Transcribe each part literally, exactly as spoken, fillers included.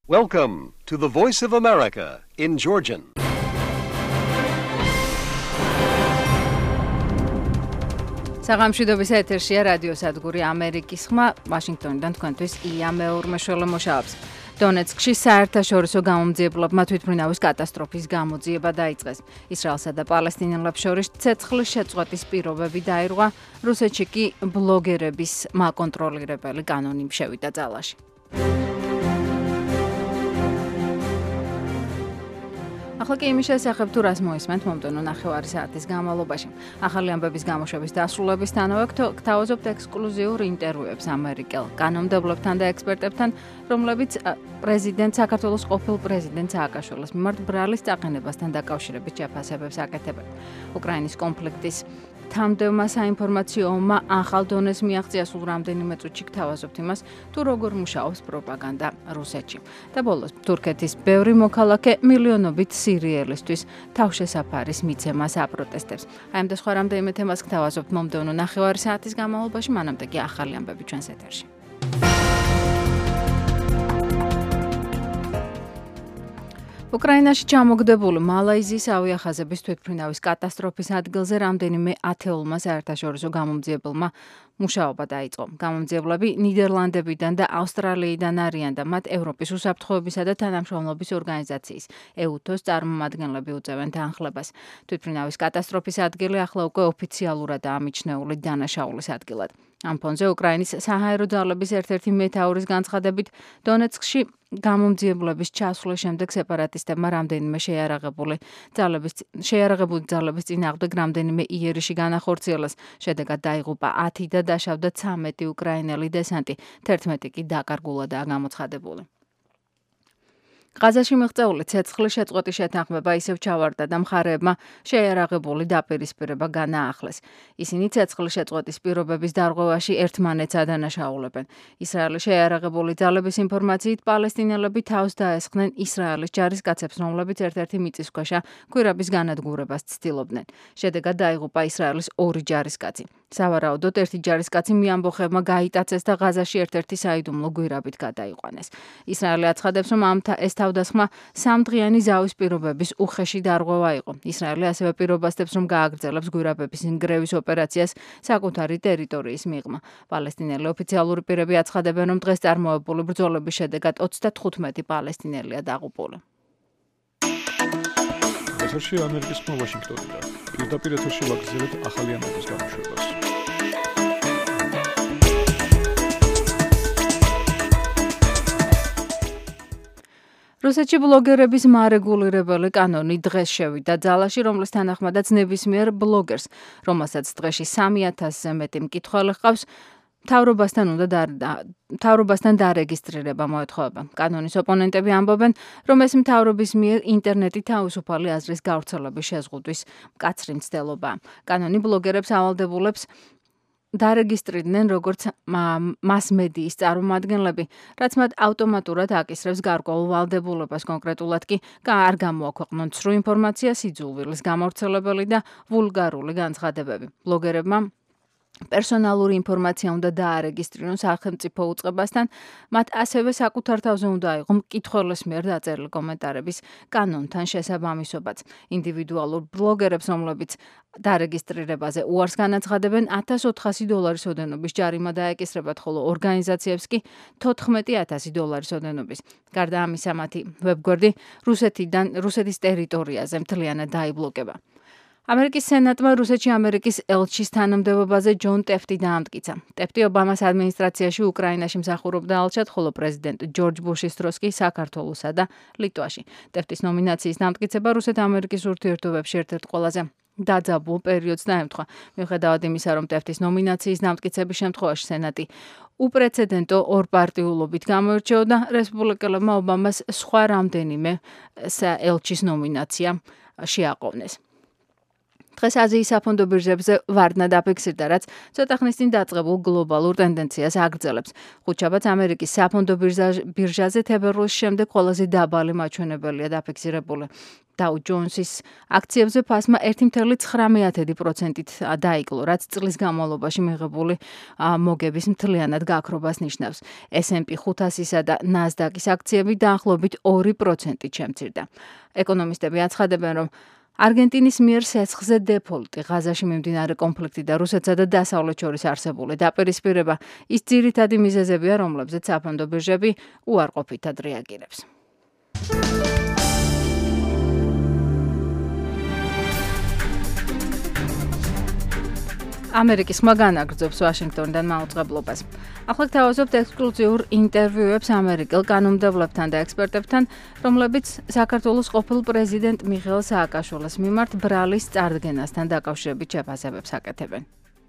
Welcome to the Voice of America in Georgian. საღამშვიდობის ეთერშია რადიო სადგური ამერიკის ხმა ვაშინგტონიდან თქვენთვის ილია მეურმეშველე მუშაობს. დონეცკში საერთაშორისო გამომძიებლებმა თვითმფრინავის კატასტროფის გამოძიება დაიწყეს. ისრაელსა და პალესტინელებს შორის ცეცხლის შეწყვეტის პირობები დაირღვა, რუსეთში კი ბლოგერების მაკონტროლირებელი კანონი შევიდა ძალაში. ახლა კი იმის შესახებ თუ რას მოისმენთ მომდევნო ნახევარი საათის განმავლობაში. ახალი ამბების გამოშვების დასრულებისთანავე გთავაზობთ ექსკლუზიურ ინტერვიუებს ამერიკელ კანონმდებლებთან და ექსპერტებთან, რომლებიც პრეზიდენტ საქართველოს ყოფილ პრეზიდენტ სააკაშვილის მიმართ ბრალის წაყენებასთან დაკავშირებით შეფასებებს აკეთებენ. უკრაინის კონფლიქტის თამდევმა საინფორმაციო ომმა ახალ დონეს მიაღწია სულ რამდენიმე წუთში გთავაზობთ იმას, თუ როგორ მუშაობს პროპაგანდა რუსეთში. და ბოლოს თურქეთის ბევრი მოქალაქე მილიონობით სირიელისთვის თავშესაფარის მიცემას აპროტესტებს. აი ამ და სხვა რამდენიმე თემას გთავაზობთ მომდევნო ნახევარი საათის განმავლობაში, მანამდე კი ახალი ამბები ჩვენს ეთერში. უკრაინაში ჩამოგდებული მალაიზიის ავიახაზების თვითმფრინავის კატასტროფის ადგილზე რამდენიმე ათეულმა საერთაშორისო გამომძიებელმა მუშაობა დაიწყო. გამომძიებლები ნიდერლანდებიდან და ავსტრალიიდან არიან და მათ ევროპის უსაფრთხოებისა და თანამშრომლობის ორგანიზაციის ეუთოს წარმომადგენლები უწევენ თანხლებას. თვითმფრინავის კატასტროფის ადგილი ახლა უკვე ოფიციალურადაა მიჩნეული დანაშაულის ადგილად. ამ ფონზე უკრაინის საჰაერო ძალების ერთ-ერთი მეთაურის განცხადებით, დონეცკში გამომძიებლების ჩასვლის შემდეგ სეპარატისტებმა რამდენიმე შეიარაღებული ძალების შეიარაღებული ძალების წინააღმდეგ რამდენიმე იერიში განახორციელეს. შედეგად დაიღუპა ათი და დაშავდა ცამეტი უკრაინელი დესანტი, თერთმეტი კი დაკარგულადაა გამოცხადებული. ღაზაში მიღწეული ცეცხლის შეწყვეტის შეთანხმება ისევ ჩავარდა და მხარეებმა შეიარაღებული დაპირისპირება განაახლეს. ისინი ცეცხლის შეწყვეტის პირობების დარღვევაში ერთმანეთს ადანაშაულებენ. ისრაელის შეიარაღებული ძალების ინფორმაციით, პალესტინელები თავს დაესხნენ ისრაელის ჯარისკაცებს, რომლებიც ერთ-ერთი მიწისქვეშა გვირაბის განადგურებას ცდილობდნენ. შედეგად დაიღუპა ისრაელის ორი ჯარისკაცი. სავარაუდოდ ერთი ჯარისკაცი მიამბოხებმა გაიტაცეს და ღაზაში ერთ-ერთი საიდუმლო გვირაბით გადაიყვანეს. ისრაელი აცხადებს, რომ ამ ეს თავდასხმა სამდღიანი ზავის პირობების უხეში დარღვევა იყო. ისრაელი ასევე პირობასდებს, რომ გააგრძელებს გვირაბების ნგრევის ოპერაციას საკუთარი ტერიტორიის მიღმა. პალესტინელი ოფიციალური პირები აცხადებენ, რომ დღეს წარმოებული ბრძოლების შედეგად ოცდათხუთმეტი პალესტინელია დაღუპული. ეთერში ამერიკის ხმა ვაშინგტონიდან. პირდაპირ ეთერში ვაგრძელებთ ახალი ამბების გამოშვებას. რუსეთში ბლოგერების მარეგულირებელი კანონი დღეს შევიდა ძალაში, რომლის თანახმადაც ნებისმიერ ბლოგერს, რომელსაც დღეში სამი ათასზე მეტი მკითხველი ჰყავს, მთავრობასთან უნდა მთავრობასთან დარეგისტრირება მოეთხოვება. კანონის ოპონენტები ამბობენ, რომ ეს მთავრობის მიერ ინტერნეტი თავისუფალი აზრის გავრცელების შეზღუდვის მკაცრი მცდელობაა. კანონი ბლოგერებს ავალდებულებს დარეგისტრირდნენ როგორც მასმედიის წარმომადგენლები, რაც მათ ავტომატურად აკისრებს გარკვეულ ვალდებულებას, კონკრეტულად კი არ გამოაქვეყნონ ცრუ ინფორმაცია, სიძულვილის გამავრცელებელი და ვულგარული განცხადებები. ბლოგერებმა პერსონალური ინფორმაცია უნდა დაარეგისტრირონ სახელმწიფო უწყებასთან, მათ ასევე საკუთარ თავზე უნდა აიღო მკითხველის მიერ დაწერილი კომენტარების კანონთან შესაბამისობაც. ინდივიდუალურ ბლოგერებს, რომლებიც დარეგისტრირებაზე უარს განაცხადებენ, ათას ოთხასი დოლარის ოდენობის ჯარიმა დაეკისრებათ, ხოლო ორგანიზაციებს კი თოთხმეტი ათასი დოლარის ოდენობის. გარდა ამისა, მათი ვებგვერდი რუსეთიდან რუსეთის ტერიტორიაზე მთლიანად დაიბლოკება. ამერიკის სენატმა რუსეთში ამერიკის ელჩის თანამდებობაზე ჯონ ტეფტი დაამტკიცა. ტეფტი ობამას ადმინისტრაციაში უკრაინაში მსახურობდა ალჩად, ხოლო პრეზიდენტ ჯორჯ ბუშის დროს კი საქართველოსა და ლიტვაში. ტეფტის ნომინაციის დამტკიცება რუსეთ-ამერიკის ურთიერთობებში ერთ-ერთ ყველაზე დაძაბულ პერიოდს დაემთხვა. მიუხედავად იმისა, რომ ტეფტის ნომინაციის დამტკიცების შემთხვევაში სენატი უპრეცედენტო ორპარტიულობით გამოირჩეოდა, რესპუბლიკელებმა ობამას სხვა რამდენიმე ელჩის ნომინაცია შეაყოვნეს. დღეს აზიის საფონდო ბირჟებზე ვარდნა დაფიქსირდა, რაც ცოტა ხნის წინ დაწყებულ გლობალურ ტენდენციას აგრძელებს. ხუთშაბათს ამერიკის საფონდო ბირჟაზე თებერვლის შემდეგ ყველაზე დაბალი მაჩვენებელია დაფიქსირებული. Dow Jones-ის აქციებზე ფასმა ერთი წუთი ცხრამეტი პროცენტით დაიკლო, რაც წლის განმავლობაში მიღებული მოგების მთლიანად გაქრობას ნიშნავს. S and P ხუთასისა და NASDAQ-ის აქციები დაახლოებით ორი პროცენტით შემცირდა. ეკონომისტები აცხადებენ, რომ არგენტინის მიერ სესხზე დეფოლტი, ღაზაში მიმდინარე კონფლიქტი და რუსეთსა და დასავლეთ შორის არსებული დაპირისპირება ის ძირითადი მიზეზებია, რომლებზეც საფონდო ბირჟები უარყოფითად რეაგირებს. ამერიკის ხმა განაგრძობს ვაშინგტონიდან მაუწყებლობას. ახლა გთავაზობთ ექსკლუზიურ ინტერვიუებს ამერიკელ კანონმდებლებთან და ექსპერტებთან, რომლებიც საქართველოს ყოფილ პრეზიდენტ მიხეილ სააკაშვილის მიმართ ბრალის წარდგენასთან დაკავშირებით შეფასებებს აკეთებენ.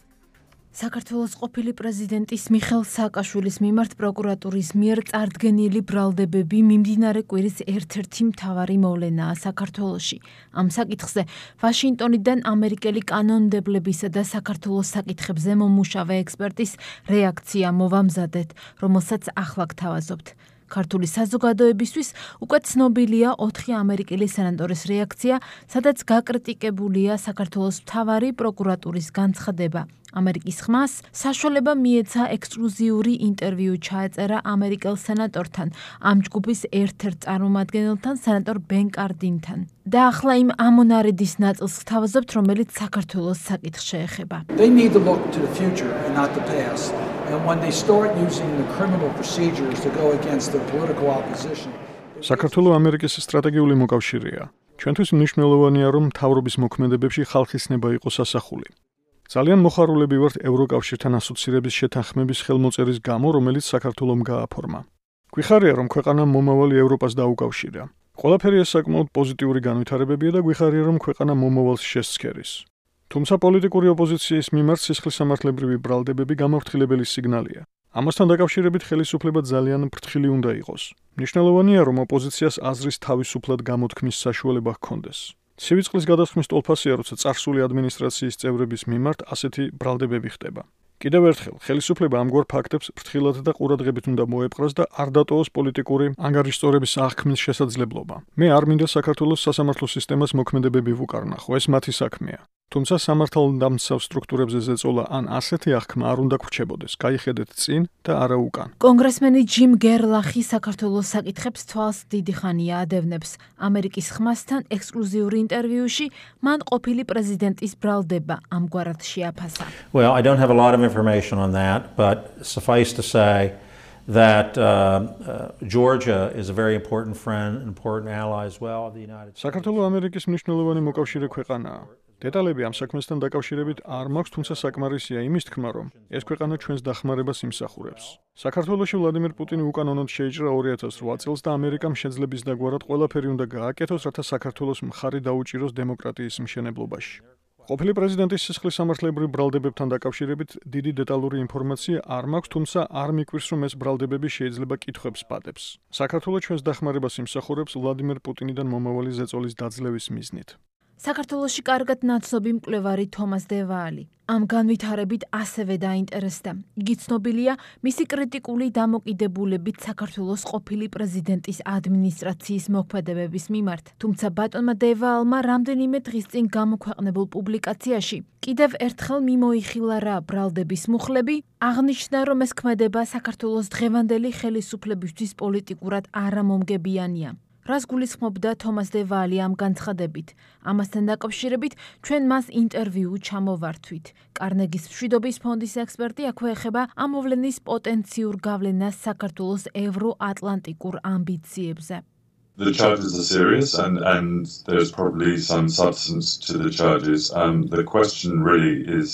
საქართველოს ყოფილი პრეზიდენტის მიხეილ სააკაშვილის მიმართ პროკურატურის მიერ წარდგენილი ბრალდებები მიმდინარე კვირის ერთ-ერთი მთავარი მოვლენაა საქართველოში. ამ საკითხზე ვაშინგტონიდან ამერიკელი კანონმდებლებისა და საქართველოს საკითხებზე მომუშავე ექსპერტის რეაქცია მოვამზადეთ, რომელსაც ახლა გთავაზობთ. ქართული საზოგადოებისთვის უკვე ცნობილია ოთხი ამერიკელი სენატორის რეაქცია, სადაც გაკრიტიკებულია საქართველოს მთავარი პროკურატურის განცხადება. ამერიკის ხმას საშუალება მიეცა ექსკლუზიური ინტერვიუ ჩაეწერა ამერიკელ სენატორთან, ამ ჯგუფის ერთ-ერთ წარმომადგენელთან, სენატორ ბენ კარდინთან. და ახლა იმ ამონარიდის ნაწილს გთავაზობთ, რომელიც საქართველოს საკითხს შეეხება. They need to look to the future and not the past. And when they start using the criminal procedures to go against the political opposition. საქართველოს ამერიკის სტრატეგიული მოკავშირეა. ჩვენთვის მნიშვნელოვანია, რომ მთავრობის მოქმედებებში ხალხის ნება იყოს ასახული. ძალიან მოხარულები ვართ ევროკავშირთან ასოცირების შეთანხმების ხელმოწერის გამო, რომელიც საქართველომ გააფორმა. გვიხარია, რომ ქვეყანა მომავალი ევროპას დაუკავშირა. ყველაფერი ეს საკმაოდ პოზიტიური განვითარებებია და გვიხარია, რომ ქვეყანა მომავალს შესცქერის. თუმცა პოლიტიკური ოპოზიციის მიმართ სისხლისამართლებრივი ბრალდებები გამაფრთხილებელი სიგნალია. ამასთან დაკავშირებით ხელისუფლება ძალიან ფრთხილი უნდა იყოს. მნიშვნელოვანია, რომ ოპოზიციას აზრის თავისუფლად გამოთქმის საშუალება ჰქონდეს. ცივი წყლის გადასხმის ტოლფასია, როცა წარსული ადმინისტრაციის წევრების მიმართ ასეთი ბრალდებები ხდება. კიდევ ერთხელ, ხელისუფლება ამგვარ ფაქტებს ფრთხილად და ყურადღებით უნდა მოეპყრას და არ დატოვოს პოლიტიკური ანგარიშწორების აღქმის შესაძლებლობა. მე არ მინდა საქართველოს სასამართლო სისტემას მოქმედებები ვუკარნახო, ეს მათი საქმეა. თუმცა სამართალდამცავ სტრუქტურებზე ზეწოლა ან ასეთი აღქმა არ უნდა გრჩებოდეს. გაიხედეთ წინ და არა უკან. კონგრესმენი ჯიმ გერლახი საქართველოს საკითხებს თვალს დიდი ხანია ადევნებს. ამერიკის ხმასთან ექსკლუზიური ინტერვიუში მან ყოფილი პრეზიდენტის ბრალდება ამგვარად შეაფასა. Well, I don't have a lot of information on that, but suffice to say that uh, uh, Georgia is a very important friend, important ally as well of the United States. საქართველოს ამერიკის მნიშვნელოვანი მოკავშირე ქვეყანაა. დეტალები ამ საქმესთან დაკავშირებით არ მაქვს, თუმცა საკმარისია იმის თქმა, რომ ეს ქვეყანა ჩვენს დახმარებას იმსახურებს. საქართველოში ვლადიმერ პუტინი უკანონოდ შეიჭრა ორი ათას რვა წელს და ამერიკამ შეძლების დაგვარად ყველაფერი უნდა გააკეთოს, რათა საქართველოს მხარი დაუჭიროს დემოკრატიის მშენებლობაში. ყოფილი პრეზიდენტის სისხლისამართლებრივ ბრალდებებთან დაკავშირებით დიდი დეტალური ინფორმაცია არ მაქვს, თუმცა არ მიკვირს, რომ ეს ბრალდებები შეიძლება კითხვებს პატებს. საქართველოს ჩვენს დახმარებას იმსახურებს ვლადიმერ პუტინიდან მომავალი ზეწოლის დაძლევის მიზნით. საქართველოში კარგად ნაცნობი მკვლევარი თომას დევალი ამ განვითარებით ასევე დაინტერესდა. იგი ცნობილია მისი კრიტიკული დამოკიდებულებით საქართველოს ყოფილი პრეზიდენტის ადმინისტრაციის მოქმედებების მიმართ. თუმცა ბატონმა დევალმა რამდენიმე დღის წინ გამოქვეყნებულ პუბლიკაციაში კიდევ ერთხელ მიმოიხილა რა ბრალდების მუხლები, აღნიშნა, რომ ეს ქმედება საქართველოს დღევანდელი ხელისუფლებისთვის პოლიტიკურად არამომგებიანია. რას გულისხმობდა თომას დევალი ამ განცხადებით? ამასთან დაკავშირებით ჩვენ მას ინტერვიუ ჩამოვართვით. კარნეგის მშვიდობის ფონდის ექსპერტი აქვე ეხება ამ მოვლენის პოტენციურ გავლენას საქართველოს ევროატლანტიკურ ამბიციებზე. The charges are serious and, and there's probably some substance to the charges. Um, the question really is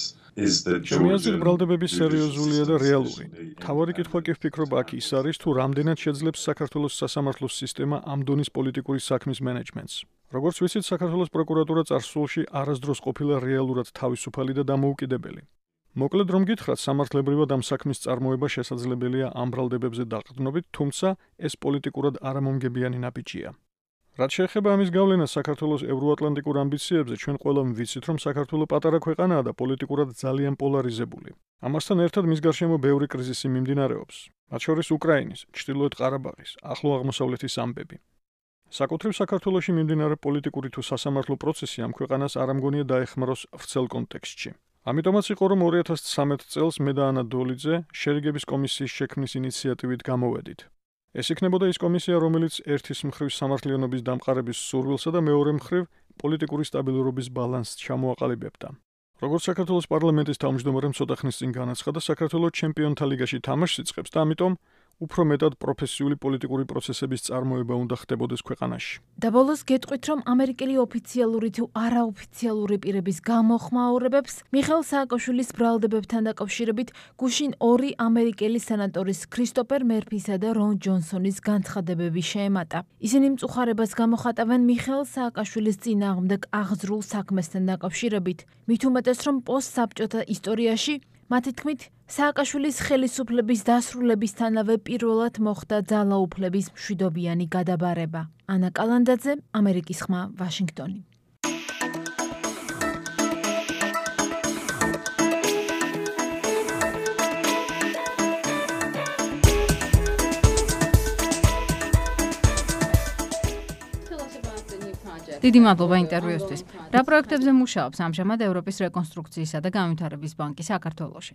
შემიაზრ ბრალდებები სერიოზულია და რეალური. თავარი კითხვა კი ვფიქრობ აქ ის არის, თუ რამდენად შეძლებს საქართველოს სასამართლოს სისტემა ამ დონის პოლიტიკური საქმის მენეჯმენტს. როგორც ვიცით, საქართველოს პროკურატურა წარსულში არასდროს ყოფილა რეალურად თავისუფალი და დამოუკიდებელი. მოკლედ რომ გითხრათ, სამართლებრივად ამ საქმის წარმოება შესაძლებელია ამ ბრალდებებზე დაყრდნობით, თუმცა ეს პოლიტიკურად არამომგებიანი ნაბიჯია. რაც შეეხება ამის გავლენას საქართველოს ევროატლანტიკურ ამბიციებზე, ჩვენ ყველამ ვიცით, რომ საქართველო პატარა ქვეყანაა და პოლიტიკურად ძალიან პოლარიზებული. ამასთან ერთად მის გარშემო ბევრი კრიზისი მიმდინარეობს, მათ შორის უკრაინის, ჩრდილოეთ ყარაბაღის, ახლო აღმოსავლეთის ამბები. საკუთრივ საქართველოში მიმდინარე პოლიტიკური თუ სასამართლო პროცესი ამ ქვეყანას არ ამგონია დაეხმაროს ვრცელ კონტექსტში. ამიტომაც იყო, რომ ორი ათას ცხრამეტ წელს მე და ანა დოლიძე შერიგების კომისიის შექმნის ინიციატივით გამოვედით. ეს იქნებოდა ის კომისია, რომელიც ერთის მხრივ სამართლიანობის დამყარების სურვილსა და მეორე მხრივ პოლიტიკური სტაბილურობის ბალანსს ჩამოაყალიბებდა. როგორც საქართველოს პარლამენტის თავმჯდომარემ ცოტა ხნის წინ განაცხადა, საქართველო ჩემპიონთა ლიგაში თამაშს იწყებს და ამიტომ უფრო მეტად პროფესიული პოლიტიკური პროცესების წარმოება უნდა ხდებოდეს ქვეყანაში. და ბოლოს გეტყვით, რომ ამერიკელი ოფიციალური თუ არაოფიციალური პირების გამოხმაურებებს მიხეილ სააკაშვილის ბრალდებებთან დაკავშირებით გუშინ ორი ამერიკელი სენატორის ქრისტოფერ მერფისა და რონ ჯონსონის განცხადებები შეემატა. ისინი მწუხარებას გამოხატავენ მიხეილ სააკაშვილის წინააღმდეგ აღძრულ საქმესთან დაკავშირებით. მით უმეტეს, რომ პოსტსაბჭოთა ისტორიაში მათი თქმით, სააკაშვილის ხელისუფლების დასრულებისთანავე პირველად მოხდა ძალაუფლების მშვიდობიანი გადაბარება. ანა კალანდაძე, ამერიკის ხმა, ვაშინგტონი. დიდი მადლობა ინტერვიუსთვის. რა პროექტებზე მუშაობს ამჟამად ევროპის რეკონსტრუქციისა და განვითარების ბანკი საქართველოში?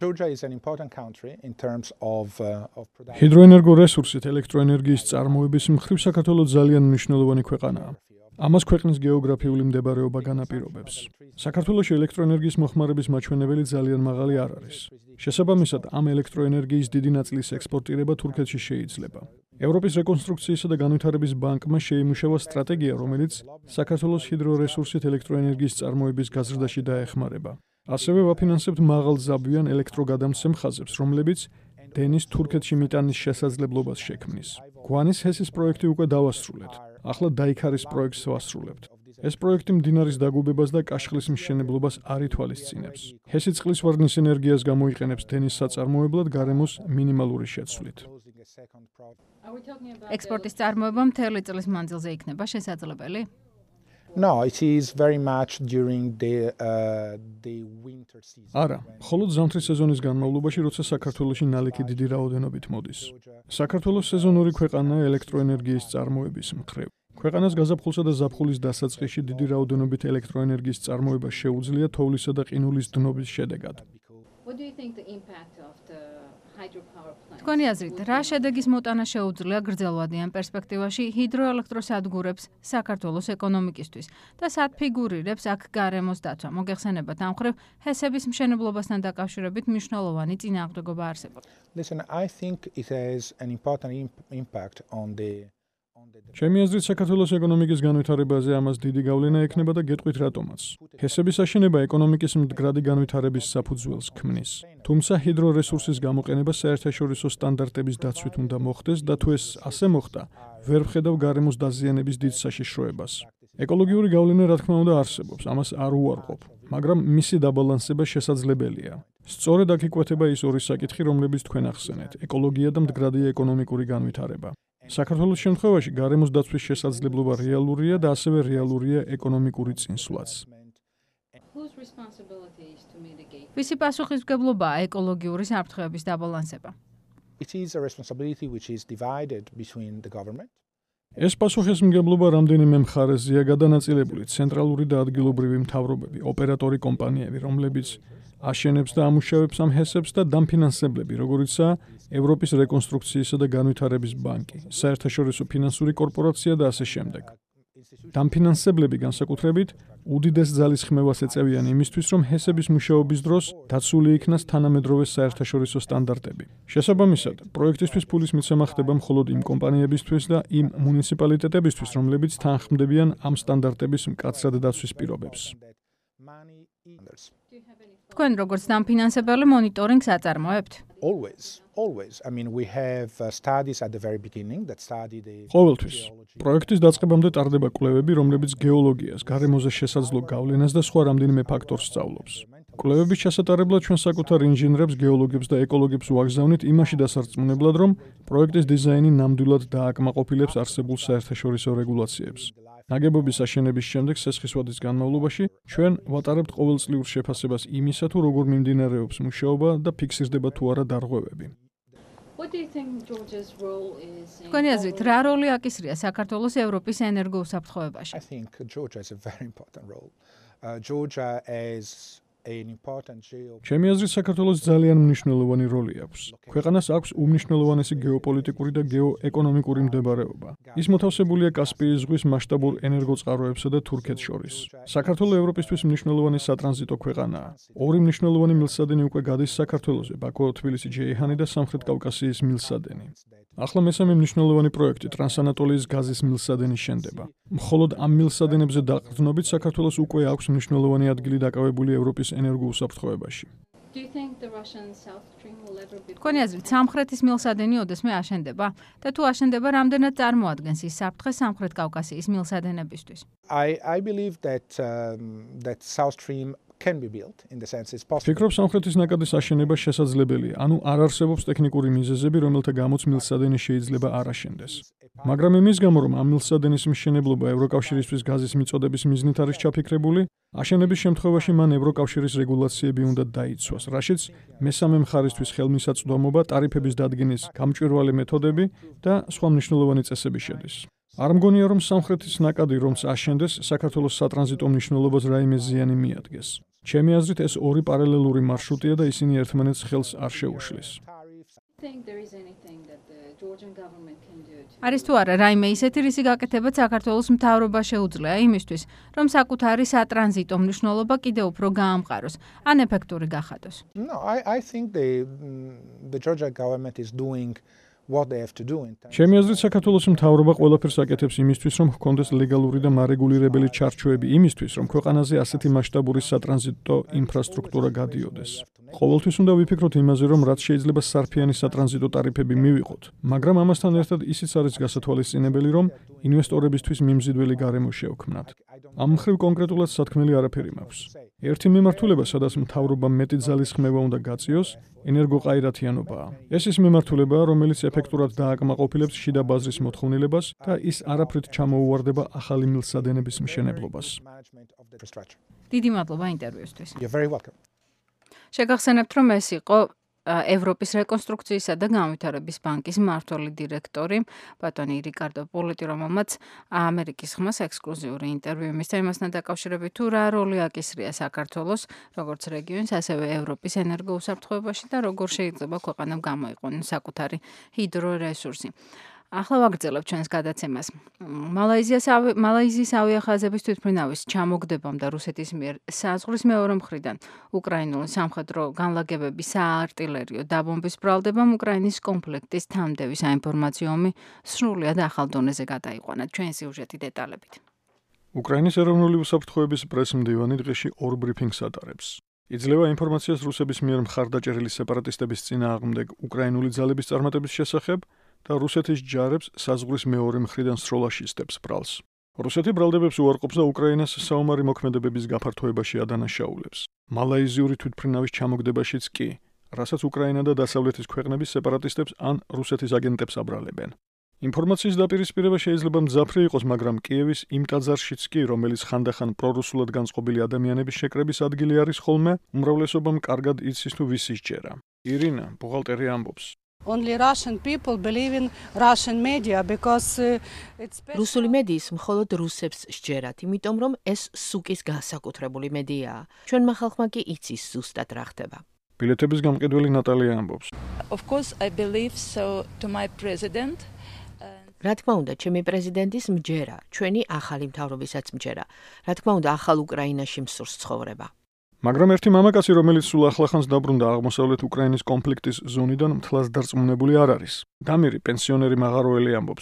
ჰიდროენერგო რესურსით ელექტროენერგიის წარმოების მხრივ საქართველო ძალიან მნიშვნელოვანი ქვეყანაა. ამას ქვეყნის გეოგრაფიული მდებარეობა განაპირობებს. საქართველოში ელექტროენერგიის მოხმარების მაჩვენებელი ძალიან მაღალი არ არის. შესაბამისად, ამ ელექტროენერგიის დიდი ნაწილის ექსპორტირება თურქეთში შეიძლება. ევროპის რეკონსტრუქციისა და განვითარების ბანკმა შეიმუშავა სტრატეგია, რომელიც საქართველოს ჰიდრორესურსით ელექტროენერგიის წარმოების გაზრდაში დაეხმარება. ასევე ვაფინანსებთ მაღალძაბვიან ელექტროგადამცემ ხაზებს, რომლებიც დენის თურქეთში მიტანის შესაძლებლობას შექმნის. გვანის ჰესის პროექტი უკვე დავასრულეთ. ახლა დაიქარის პროექტს ვასრულებთ. ეს პროექტი მდინარის დაგუბებას და კაშხლის მშენებლობას არ ითვალისწინებს. ჰესი წყლის ვარდნის ენერგიას გამოიყენებს დენის საწარმოებლად გარემოს მინიმალური შეცვლით. ექსპორტის წარმოება მთელი წლის მანძილზე იქნება შესაძლებელი? No, it is very much during the uh, the winter season. არა, მხოლოდ ზამთრის სეზონის განმავლობაში, როცა საქართველოში ნალექი დიდი რაოდენობით მოდის. საქართველოს სეზონური ქვეყანაა ელექტროენერგიის წარმოების მხრივ. ქვეყანას გაზაფხულსა და ზაფხულის დასაწყისში დიდი რაოდენობით ელექტროენერგიის წარმოება შეუძლია თოვლისა და ყინულის დნობის შედეგად. თქვენი აზრით, რა შედეგის მოტანა შეუძლია გრძელვადიან პერსპექტივაში ჰიდროელექტროსადგურებს საქართველოს ეკონომიკისთვის და სად ფიგურირებს აქ გარემოს დაცვა? მოგეხსენებათ ამ მხრივ ჰესების მშენებლობასთან დაკავშირებით მნიშვნელოვანი წინააღმდეგობა არსებობს. Listen, I think it has an important impact on the ჩემი აზრით, საქართველოს ეკონომიკის განვითარებაზე ამას დიდი გავლენა ექნება და გეტყვით რატომაც. ჰესების აშენება ეკონომიკის მდგრადი განვითარების საფუძველს ქმნის. თუმცა ჰიდრორესურსის გამოყენება საერთაშორისო სტანდარტების დაცვით უნდა მოხდეს და თუ ეს ასე მოხდა, ვერ ვხედავ გარემოს დაზიანების დიდ საშიშროებას. ეკოლოგიური გავლენა რა თქმა უნდა არსებობს, ამას არ უარყოფ, მაგრამ მისი დაბალანსება შესაძლებელია. სწორედ აქ იკვეთება ის ორი საკითხი, რომლებიც თქვენ ახსენეთ: ეკოლოგია და მდგრადი ეკონომიკური განვითარება. საქართველოს შემთხვევაში გარემოს დაცვის შესაძლებლობა რეალურია და ასევე რეალურია ეკონომიკური წინსვლაც. ვისი პასუხისმგებლობაა ეკოლოგიური საფრთხეების დაბალანსება? It is a responsibility which is divided between the government. ეს პასუხისმგებლობა რამდენიმე მხარეზეა გადანაწილებული: ცენტრალური და ადგილობრივი მთავრობები, ოპერატორი კომპანიები, რომლებიც აშენებს და ამუშავებს ამ ჰესებს და დამფინანსებლები, როგორიცაა ევროპის რეკონსტრუქციისა და განვითარების ბანკი, საერთაშორისო ფინანსური კორპორაცია და ასე შემდეგ. დამფინანსებლები განსაკუთრებით უდიდეს ძალისხმევას ეწევიან იმისთვის, რომ ჰესების მუშაობის დროს დაცული იქნას თანამედროვე საერთაშორისო სტანდარტები. შესაბამისად, პროექტისთვის ფულის მიცემა ხდება მხოლოდ იმ კომპანიებისთვის და იმ მუნიციპალიტეტებისთვის, რომლებიც თანხმდებიან ამ სტანდარტების მკაცრად დაცვის პირობებს. თქვენ როგორც დამფინანსებელი მონიტორინგს აწარმოებთ? Always, always. I mean, we have uh, studies at the very beginning that study the ყოველთვის პროექტის დაწყებამდე ტარდება კვლევები, რომლებიც გეოლოგიას, გარემოზე შესაძლო გავლენას და სხვა რამდენიმე ფაქტორს სწავლობს. კვლევების ჩასატარებლად ჩვენ საკუთარ ინჟინრებს, გეოლოგებს და ეკოლოგებს ვაგზავნით იმაში დასარწმუნებლად, რომ პროექტის დიზაინი ნამდვილად დააკმაყოფილებს არსებულ საერთაშორისო რეგულაციებს. ნაგებობის აშენების შემდეგ სესხისვადის განმავლობაში ჩვენ ვატარებთ ყოველწლიურ შეფასებას იმისა, თუ როგორ მიმდინარეობს მუშაობა და ფიქსირდება თუ არა დარღვევები. თქვენი აზრით, რა როლი აკისრია საქართველოს ევროპის ენერგოუსაფრთხოებაში? I think Georgia has a very important role. Uh, Georgia is an important geo. ჩემი აზრით, საქართველოს ძალიან მნიშვნელოვანი როლი აქვს. ქვეყანას აქვს უმნიშვნელოვანესი გეოპოლიტიკური და გეოეკონომიკური მდებარეობა. ის მოთავსებულია კასპიის ზღვის მასშტაბურ ენერგოწყაროებსა და თურქეთს შორის. საქართველო ევროპისთვის მნიშვნელოვანი სატრანზიტო ქვეყანაა. ორი მნიშვნელოვანი მილსადენი უკვე გადის საქართველოზე: ბაქო, თბილისი, ჯეიჰანი და სამხრეთ კავკასიის მილსადენი. ახლა მესამე მნიშვნელოვანი პროექტი ტრანსანატოლიის გაზის მილსადენი შენდება. მხოლოდ ამ მილსადენებზე დაყრდნობით საქართველოს უკვე აქვს მნიშვნელოვანი ადგილი დაკავებული ევროპის ენერგოუსაფრთხოებაში. თქვენი აზრით, სამხრეთის მილსადენი ოდესმე აშენდება და თუ აშენდება, რამდენად წარმოადგენს ის საფრთხეს სამხრეთ კავკასიის მილსადენებისთვის? I I believe that um, that South Stream can be built in the sense it's possible. ფიქრობ, სამხრეთის ნაკადის აშენება შესაძლებელია, ანუ არ არსებობს ტექნიკური მიზეზები, რომელთა გამოც მილსადენი შეიძლება არ აშენდეს. მაგრამ იმის გამო, რომ ამ მილსადენის მშენებლობა ევროკავშირისთვის გაზის მიწოდების მიზნით არის ჩაფიქრებული, აშენების შემთხვევაში მან ევროკავშირის რეგულაციები უნდა დაიცვას, რაშიც მესამე მხარისთვის ხელმისაწვდომობა, ტარიფების დადგენის გამჭვირვალე მეთოდები და სხვა მნიშვნელოვანი წესები შედის. არ მგონია, რომ სამხრეთის ნაკადი რომც აშენდეს, საქართველოს სატრანზიტო მნიშვნელობას რაიმე ზიანი მიადგეს. ჩემი აზრით, ეს ორი პარალელური მარშრუტია და ისინი ერთმანეთს ხელს არ შეუშლის. არის თუ არა რაიმე ისეთი რისი გაკეთებაც საქართველოს მთავრობა შეუძლია იმისთვის, რომ საკუთარი სატრანზიტო მნიშვნელობა კიდევ უფრო გაამყაროს, ან ეფექტური გახადოს? No, I I think the the Georgia government is doing what they have to do in terms. ჩემი აზრით, საქართველოს მთავრობა ყველაფერს აკეთებს იმისთვის, რომ ჰქონდეს ლეგალური და მარეგულირებელი ჩარჩოები იმისთვის, რომ ქვეყანაზე ასეთი მასშტაბური სატრანზიტო ინფრასტრუქტურა გადიოდეს. ყოველთვის უნდა ვიფიქროთ იმაზე, რომ რაც შეიძლება სარფიანი სატრანზიტო ტარიფები მივიღოთ, მაგრამ ამასთან ერთად ისიც არის გასათვალისწინებელი, რომ ინვესტორებისთვის მიმზიდველი გარემო შევქმნათ. ამ მხრივ კონკრეტულად სათქმელი არაფერი მაქვს. ერთი მიმართულება, სადაც მთავრობამ მეტი ძალისხმევა უნდა გაწიოს, ენერგოყაირათიანობაა. ეს ის მიმართულებაა, რომელიც ეფექტურად დააკმაყოფილებს შიდა ბაზრის მოთხოვნილებას და ის არაფრით ჩამოუვარდება ახალი მილსადენების მშენებლობას. დიდი მადლობა ინტერვიუსთვის. You're very welcome. შეგახსენებთ, რომ ეს იყო ევროპის რეკონსტრუქციისა და განვითარების ბანკის მმართველი დირექტორი ბატონი რიკარდო პოლიტი, რომელმაც ამერიკის ხმას ექსკლუზიური ინტერვიუ მისცა იმასთან დაკავშირებით, თუ რა როლი აკისრია საქართველოს, როგორც რეგიონს, ასევე ევროპის ენერგოუსაფრთხოებაში და როგორ შეიძლება ქვეყანამ გამოიყენოს საკუთარი ჰიდრორესურსი. ახლა ვაგრძელებთ ჩვენს გადაცემას. მალაიზიის ავიახაზების თვითმფრინავის ჩამოგდებამ და რუსეთის მიერ საზღვრის მეორე მხრიდან უკრაინული სამხედრო განლაგებების საარტილერიო დაბომბვის ბრალდებამ უკრაინის კონფლიქტის თამდევი საინფორმაციო ომი სრულიად ახალ დონეზე გადაიყვანა. ჩვენი სიუჟეტი დეტალებით. უკრაინის ეროვნული უსაფრთხოების პრესმდივანი დღეში ორ ბრიფინგს ატარებს. იძლევა ინფორმაციას რუსების მიერ მხარდაჭერილი სეპარატისტების წინააღმდეგ უკრაინული ძალების წარმატების შესახებ და რუსეთის ჯარებს საზღვრის მეორე მხრიდან სროლაში სდებს ბრალს. რუსეთი ბრალდებებს უარყოფს და უკრაინას საომარი მოქმედებების გაფართოებაში ადანაშაულებს. მალაიზიური თვითმფრინავის ჩამოგდებაშიც კი, რასაც უკრაინა და დასავლეთის ქვეყნების სეპარატისტებს ან რუსეთის აგენტებს აბრალებენ. ინფორმაციის დაპირისპირება შეიძლება მძაფრი იყოს, მაგრამ კიევის იმ ტაძარშიც კი, რომელიც ხანდახან პრორუსულად განწყობილი ადამიანების შეკრების ადგილი არის ხოლმე, უმრავლესობამ კარგად იცის თუ ვის ისჯერა. ირინა, ბუღალტერი ამბობს. Only Russian people believe in Russian media because uh, it's რუსული მედიის მხოლოდ რუსებს სჯერათ, იმიტომ რომ ეს სუკის განსაკუთრებული მედიაა. ჩვენმა ხალხმა კი იცის ზუსტად რა ხდება. ბილეთების გამყიდველი ნატალია ამბობს. Of course I believe so to my president. რა თქმა უნდა, ჩემი პრეზიდენტის მჯერა, ჩვენი ახალი მთავრობისაც მჯერა. რა თქმა უნდა, ახალ უკრაინაში მსურს ცხოვრება. მაგრამ ერთი მამაკაცი, რომელიც სულ ახლახანს დაბრუნდა აღმოსავლეთ უკრაინის კონფლიქტის ზონიდან, მთლას დარწმუნებული არ არის. დამირი პენსიონერი მაღაროელი ამბობს.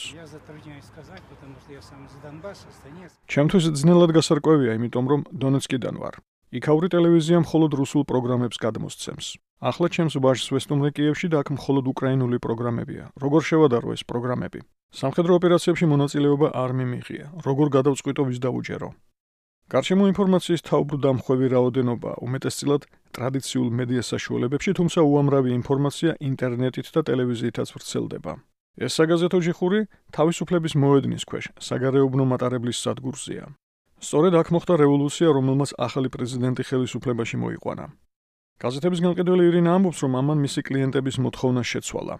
ჩემთვის ძნელად გასარკვევია, იმიტომ რომ დონეცკიდან ვარ. იქაური ტელევიზია მხოლოდ რუსულ პროგრამებს გადმოსცემს. ახლა ჩემს ვაჟს ვესტუმრე კიევში და აქ მხოლოდ უკრაინული პროგრამებია. როგორ შევადარო ეს პროგრამები? სამხედრო ოპერაციებში მონაწილეობა არ მიმიღია. როგორ გადავწყვიტო ვის დავუჯერო? გარშემო ინფორმაციის თავბრუ დამხვევი რაოდენობა უმეტესწილად ტრადიციულ მედია საშუალებებში, თუმცა უამრავი ინფორმაცია ინტერნეტით და ტელევიზიითაც ვრცელდება. ეს საგაზეთო ჯიხური თავისუფლების მოედნის ქვეშ საგარეუბნო მატარებლის სადგურზეა. სწორედ აქ მოხდა რევოლუცია, რომელმაც ახალი პრეზიდენტი ხელისუფლებაში მოიყვანა. გაზეთების განყიდველი ირინა ამბობს, რომ ამან მისი კლიენტების მოთხოვნა შეცვალა.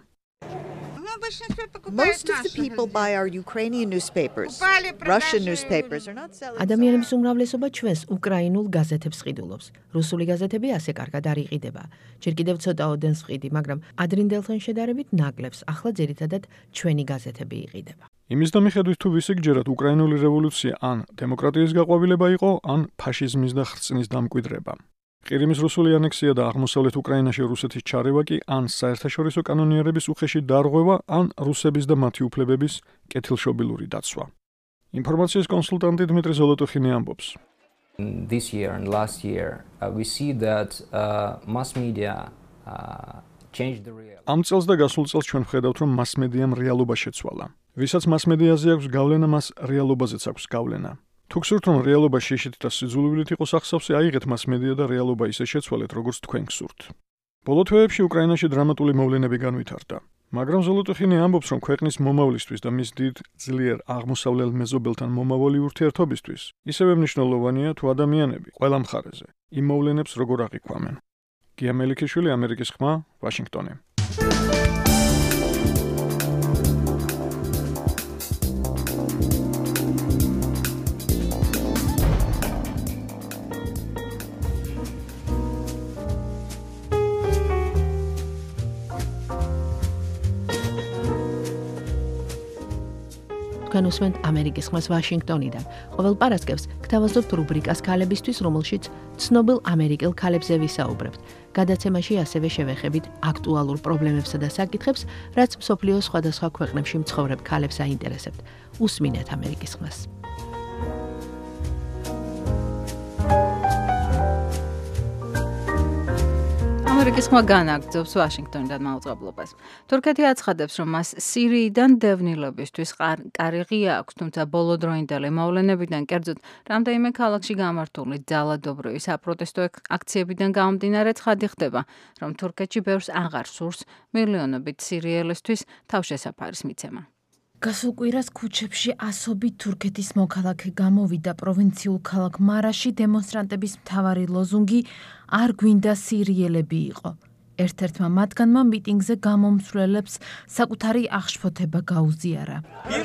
Most of the people buy our Ukrainian newspapers. Russian newspapers are not selling. ადამიანების უმრავლესობა ჩვენს უკრაინულ გაზეთებს ყიდულობს. რუსული გაზეთები ასე კარგად არ იყიდება. ჯერ კიდევ ცოტა ოდენს ყიდი, მაგრამ ადრინდელთან შედარებით ნაკლებს. ახლა ძირითადად ჩვენი გაზეთები იყიდება. იმის და მიხედვით თუ ვისი გჯერათ უკრაინული რევოლუცია ან დემოკრატიის გაყვავილება იყო, ან ფაშიზმის და ხრწნის დამკვიდრება. ყირიმის რუსული ანექსია და აღმოსავლეთ უკრაინაში რუსეთის ჩარევა კი ან საერთაშორისო კანონიერების უხეში დარღვევა, ან რუსების და მათი უფლებების კეთილშობილური დაცვა. ინფორმაციის კონსულტანტი დმიტრი ზოლოტოხინი ამბობს. This year and last year uh, we see that uh, mass media uh, changed the reality. ამ წელს და გასულ წელს ჩვენ ვხედავთ, რომ მასმედიამ რეალობა შეცვალა. ვისაც მასმედიაზე აქვს გავლენა, მას რეალობაზეც აქვს გავლენა. თუ გსურთ, რომ რეალობა შეშით და სიძულვილით იყოს ახსავსე, აიღეთ მასმედია და რეალობა ისე შეცვალეთ, როგორც თქვენ გსურთ. ბოლო თვეებში უკრაინაში დრამატული მოვლენები განვითარდა. მაგრამ ზოლოტოხინი ამბობს, რომ ქვეყნის მომავლისთვის და მის დიდ ძლიერ აღმოსავლელ მეზობელთან მომავალი ურთიერთობისთვის ისევე მნიშვნელოვანია, თუ ადამიანები ყველა მხარეზე იმ მოვლენებს როგორ აღიქვამენ. გია მელიქიშვილი, ამერიკის ხმა, ვაშინგტონი. თქვენ უსმენთ ამერიკის ხმას ვაშინგტონიდან. ყოველ პარასკევს გთავაზობთ რუბრიკას ქალებისთვის, რომელშიც ცნობილ ამერიკელ ქალებზე ვისაუბრებთ. გადაცემაში ასევე შევეხებით აქტუალურ პრობლემებსა და საკითხებს, რაც მსოფლიოს სხვადასხვა ქვეყნებში მცხოვრებ ქალებს აინტერესებთ. უსმინეთ ამერიკის ხმას. ამერიკის ხმა განაგრძობს ვაშინგტონიდან მაუწყებლობას. თურქეთი აცხადებს, რომ მას სირიიდან დევნილებისთვის კარიღია აქვს, თუმცა ბოლოდროინდელი მოვლენებიდან, კერძოდ რამდენიმე ქალაქში გამართული ძალადობრივი საპროტესტო აქციებიდან გამომდინარე ცხადი ხდება, რომ თურქეთში ბევრს აღარ სურს მილიონობით სირიელისთვის თავშესაფარის მიცემა. გასულ კვირას ქუჩებში ასობით თურქეთის მოქალაქე გამოვიდა პროვინციულ ქალაქ მარაში. დემონსტრანტების მთავარი ლოზუნგი არ გვინდა სირიელები იყო. ერთ-ერთმა მათგანმა მიტინგზე გამომსვლელებს საკუთარი აღშფოთება გაუზიარა.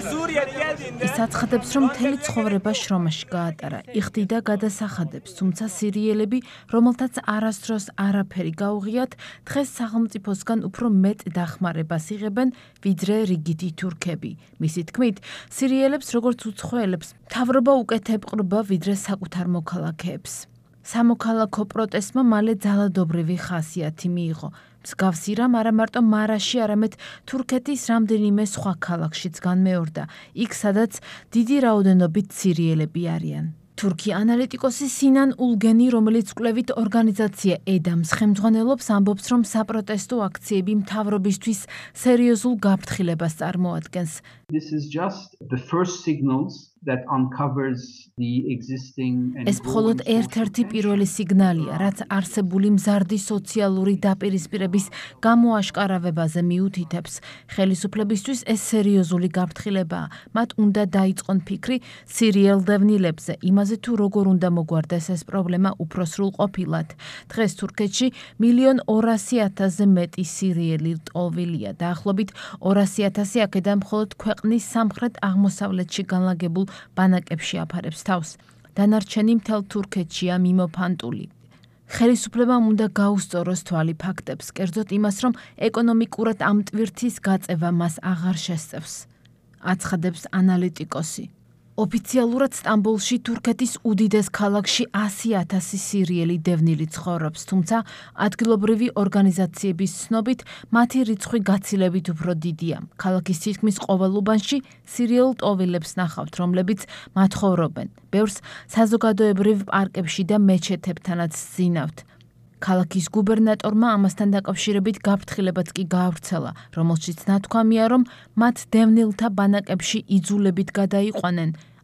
ის აცხადებს, რომ მთელი ცხოვრება შრომაში გაატარა, იხდიდა გადასახადებს, თუმცა სირიელები, რომელთაც არასდროს არაფერი გაუღიათ, დღეს სახელმწიფოსგან უფრო მეტ დახმარებას იღებენ, ვიდრე რიგითი თურქები. მისი თქმით, სირიელებს როგორც უცხოელებს მთავრობა უკეთ ეპყრობა, ვიდრე საკუთარ მოქალაქეებს. სამოქალაქო პროტესტმა მალე ძალადობრივი ხასიათი მიიღო. მსგავსი რამ არა მარტო მარაში, არამედ თურქეთის რამდენიმე სხვა ქალაქშიც განმეორდა, იქ სადაც დიდი რაოდენობით სირიელები არიან. თურქი ანალიტიკოსი სინან ულგენი, რომელიც კვლევით ორგანიზაცია ედამს ხელმძღვანელობს, ამბობს, რომ საპროტესტო აქციები მთავრობისთვის სერიოზულ გაფრთხილებას წარმოადგენს. This is just the first signals that uncovers the existing and ეს მხოლოდ ერთ-ერთი პირველი სიგნალია, რაც არსებული მზარდი სოციალური დაპირისპირების გამოაშკარავებაზე მიუთითებს. ხელისუფლებისთვის ეს სერიოზული გაფრთხილებაა. მათ უნდა დაიწყონ ფიქრი სირიელ დევნილებზე, იმაზე თუ როგორ უნდა მოგვარდეს ეს პრობლემა უფრო სრულყოფილად. დღეს თურქეთში მილიონ ორასი ათასზე მეტი სირიელი ტოვილია. დაახლოებით ორასი ათასი აქედან მხოლოდ ქვეყნის სამხრეთ აღმოსავლეთში განლაგებულ ბანაკებში აფარებს თავს. დანარჩენი მთელ თურქეთშია მიმოფანტული. ხელისუფლებამ უნდა გაუსწოროს თვალი ფაქტებს, კერძოდ იმას, რომ ეკონომიკურად ამ ტვირთის გაწევა მას აღარ შესწევს. აცხადებს ანალიტიკოსი. ოფიციალურად სტამბოლში, თურქეთის უდიდეს ქალაქში ასი ათასი სირიელი დევნილი ცხოვრობს, თუმცა ადგილობრივი ორგანიზაციების ცნობით მათი რიცხვი გაცილებით უფრო დიდია. ქალაქის თითქმის ყოველ უბანში სირიელ ტოვილებს ნახავთ, რომლებიც მათხოვრობენ. ბევრს საზოგადოებრივ პარკებში და მეჩეთებთანაც ზინავთ. ქალაქის გუბერნატორმა ამასთან დაკავშირებით გაფრთხილებაც კი გაავრცელა, რომელშიც ნათქვამია, რომ მათ დევნილთა ბანაკებში იძულებით გადაიყვანენ,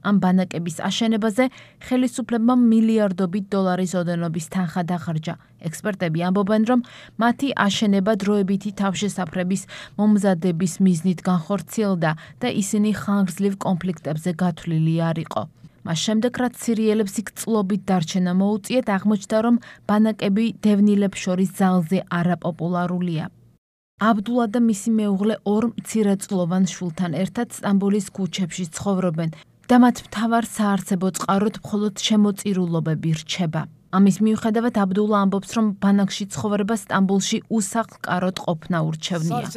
ამ ბანაკების აშენებაზე ხელისუფლებმა მილიარდობით დოლარის ოდენობის თანხა დახარჯა. ექსპერტები ამბობენ, რომ მათი აშენება დროებითი თავშესაფრების მომზადების მიზნით განხორციელდა და ისინი ხანგრძლივ კონფლიქტებზე გათვლილი არ იყო. მას შემდეგ, რაც სირიელებს იქ წლობით დარჩენა მოუწიეთ, აღმოჩნდა, რომ ბანაკები დევნილებს შორის ძალზე არაპოპულარულია. აბდულა და მისი მეუღლე ორ მცირეწლოვან შვილთან ერთად სტამბოლის ქუჩებში ცხოვრობენ და მათ მთავარ საარსებო წყაროდ მხოლოდ შემოწირულობები რჩება. ამის მიუხედავად აბდულა ამბობს, რომ ბანაკში ცხოვრება სტამბოლში უსახლკაროდ ყოფნა ურჩევნია.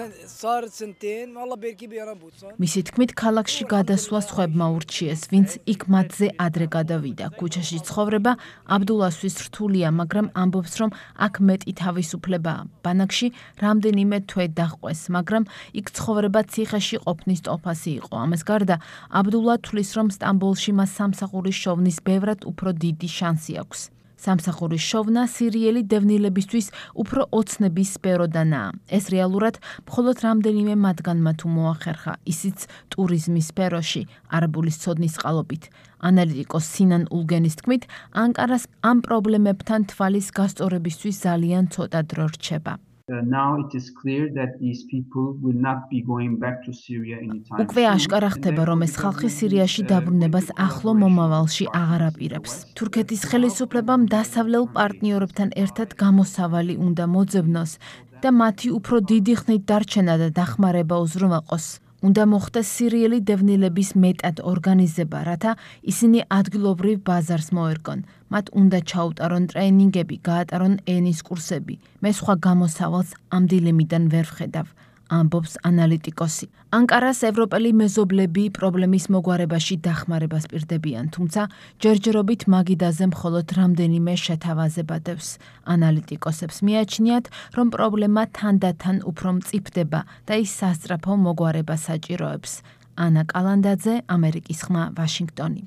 მისი თქმით, ქალაქში გადასვლა სხვებმა ურჩიეს, ვინც იქ მათზე ადრე გადავიდა. ქუჩაში ცხოვრება აბდულასთვის რთულია, მაგრამ ამბობს, რომ აქ მეტი თავისუფლებაა. ბანაკში რამდენიმე თვე დაჰყვეს, მაგრამ იქ ცხოვრება ციხეში ყოფნის ტოლფასი იყო. ამას გარდა, აბდულა თვლის, რომ სტამბოლში მას სამსახურის შოვნის ბევრად უფრო დიდი შანსი აქვს. სამსახურის შოვნა სირიელი დევნილებისთვის უფრო ოცნების სფეროდანაა. ეს რეალურად მხოლოდ რამდენიმე მათგანმა თუ მოახერხა, ისიც ტურიზმის სფეროში, არაბული ცოდნის წყალობით. ანალიტიკოს სინან ულგენის თქმით, ანკარას ამ პრობლემებთან თვალის გასწორებისთვის ძალიან ცოტა დრო რჩება. Uh, now it is clear that these people will not be going back to Syria anytime soon. უკვე აშკარა ხდება, რომ ეს ხალხი სირიაში დაბრუნებას ახლო მომავალში აღარ აპირებს. თურქეთის ხელისუფლებამ დასავლელ პარტნიორებთან ერთად გამოსავალი უნდა მოძებნოს და მათი უფრო დიდი ხნით დარჩენა და დახმარება უზრუნველყოს. უნდა მოხდეს სირიელი დევნილების მეტად ორგანიზება, რათა ისინი ადგილობრივ ბაზარს მოერგონ. მათ უნდა ჩაუტარონ ტრეინინგები, გაატარონ ენის კურსები. მე სხვა გამოსავალს ამ დილემიდან ვერ ვხედავ, ამბობს ანალიტიკოსი. ანკარას ევროპელი მეზობლები პრობლემის მოგვარებაში დახმარებას პირდებიან, თუმცა ჯერჯერობით მაგიდაზე მხოლოდ რამდენიმე შეთავაზება დევს. ანალიტიკოსებს მიაჩნიათ, რომ პრობლემა თანდათან უფრო მწიფდება და ის სასწრაფო მოგვარებას საჭიროებს. ანა კალანდაძე, ამერიკის ხმა, ვაშინგტონი.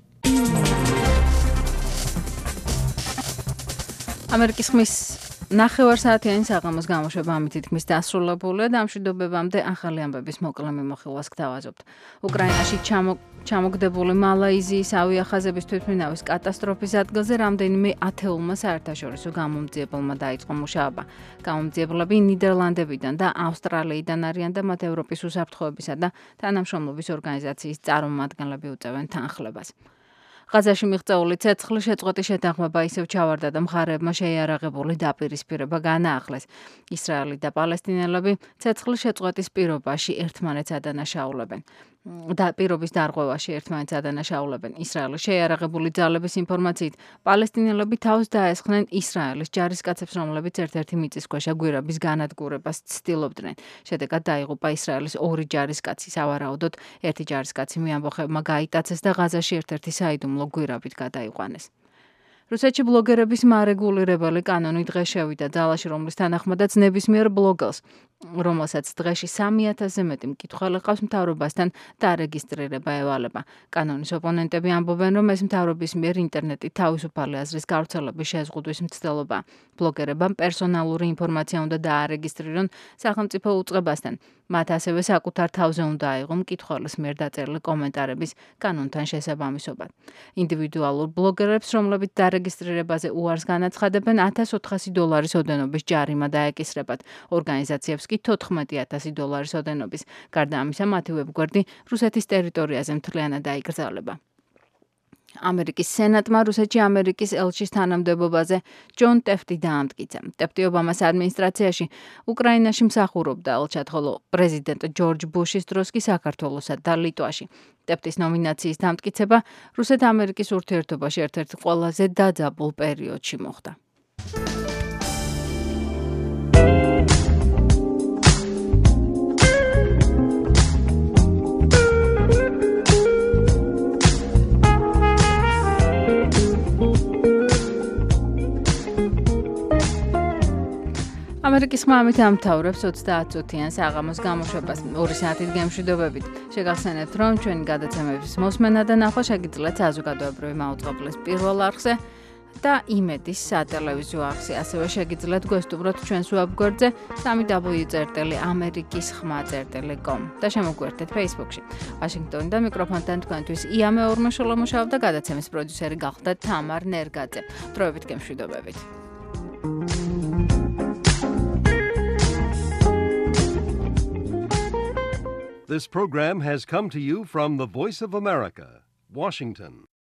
ამერიკის ხმის ნახევარსაათიანი საღამოს გამოშვება ამით თქმის დასრულებულია და ამ მშვიდობებამდე ახალი ამბების მოკლე მიმოხილვას გთავაზობთ. უკრაინაში ჩამოგდებული მალაიზიის ავიახაზების თვითმფრინავის კატასტროფის ადგილზე რამდენიმე ათეულმა საერთაშორისო გამომძიებელმა დაიწყო მუშაობა. გამომძიებელები ნიდერლანდებიდან და ავსტრალიიდან არიან და მათ ევროპის უსაფრთხოებისა და თანამშრომლობის ორგანიზაციის წარმომადგენლები უწევენ თანხლებას. ღაზაში მიღწეული ცეცხლი შეწყვეტის შეთანხმება ისევ ჩავარდა და მხარეებმა შეიარაღებული დაპირისპირება განაახლეს. ისრაელი და პალესტინელები ცეცხლის შეწყვეტის პირობაში ერთმანეთს ადანაშაულებენ. და პირობის დარღვევაში ერთმანეთს ადანაშაულებენ. ისრაელის შეიარაღებული ძალების ინფორმაციით, პალესტინელები თავს დაესხნენ ისრაელის ჯარისკაცებს, რომლებიც ერთ-ერთი მიწისქვეშა გვირაბის განადგურებას ცდილობდნენ. შედეგად დაიღუპა ისრაელის ორი ჯარისკაცი, სავარაუდოდ ერთი ჯარისკაცი მეამბოხებმა გაიტაცეს და ღაზაში ერთ-ერთი საიდუმლო გვირაბით გადაიყვანეს. რუსეთში ბლოგერების მარეგულირებელი კანონი დღეს შევიდა ძალაში, რომლის თანახმადაც ნებისმიერ ბლოგერს, რომელსაც დღეში სამი ათასზე მეტი მკითხველი ყავს, მთავრობასთან დარეგისტრირება ევალება. კანონის ოპონენტები ამბობენ, რომ ეს მთავრობის მიერ ინტერნეტით თავისუფალი აზრის გავრცელების შეზღუდვის მცდელობა. ბლოგერებამ პერსონალური ინფორმაცია უნდა დაარეგისტრირონ სახელმწიფო უწყებასთან. მათ ასევე საკუთარ თავზე უნდა აიღო მკითხველის მიერ დაწერილი კომენტარების კანონთან შესაბამისობა. ინდივიდუალურ ბლოგერებს, რომლებიც დარეგისტრირებაზე უარს განაცხადებენ, ათას ოთხასი დოლარის ოდენობის ჯარიმა დაეკისრებათ. ორგანიზაციებს კი თოთხმეტი ათასი დოლარის ოდენობის. გარდა ამისა, მათი ვებგვერდი რუსეთის ტერიტორიაზე მთლიანად დაიკრძალება. ამერიკის სენატმა რუსეთში ამერიკის ელჩის თანამდებობაზე ჯონ ტეფტი დაამტკიცა. ტეფტი ობამას ადმინისტრაციაში უკრაინაში მსახურობდა ელჩად, ხოლო პრეზიდენტ ჯორჯ ბუშის დროს კი საქართველოსა და ლიტვაში. ტეფტის ნომინაციის დამტკიცება რუსეთ-ამერიკის ურთიერთობაში ერთ-ერთი ყველაზე დაძაბულ პერიოდში მოხდა. ამერიკის ხმა ამით ამთავრებს ოცდაათ წუთიან საღამოს გამოშვებას. ორი საათით გემშვიდობებით. შეგახსენებთ, რომ ჩვენი გადაცემების მოსმენა და ნახვა შეგიძლიათ საზოგადოებრივი მაუწყებლის პირველ არხზე და იმედის სატელევიზიო არხი. ასევე შეგიძლიათ გვესტუმროთ ჩვენს ვებგვერდზე double-u double-u double-u წერტილი ამერიკის ხმა წერტილი com და შემოგვერთეთ Facebook-ში. ვაშინგტონიდან მიკროფონთან თქვენთვის ია მეორმაშოლა მუშაობდა, გადაცემის პროდიუსერი გახდა თამარ ნერგაძე. დროებით გემშვიდობებით. This program has come to you from the Voice of America, Washington.